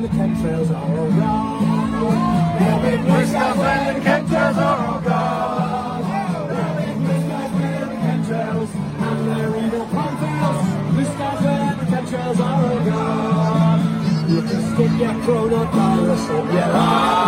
the chemtrails are all gone. There'll be blue skies when the chemtrails are all gone. There'll be blue skies when the chemtrails and their evil cornfields. Blue skies when the chemtrails are all gone. You can stick your coronavirus in your eye.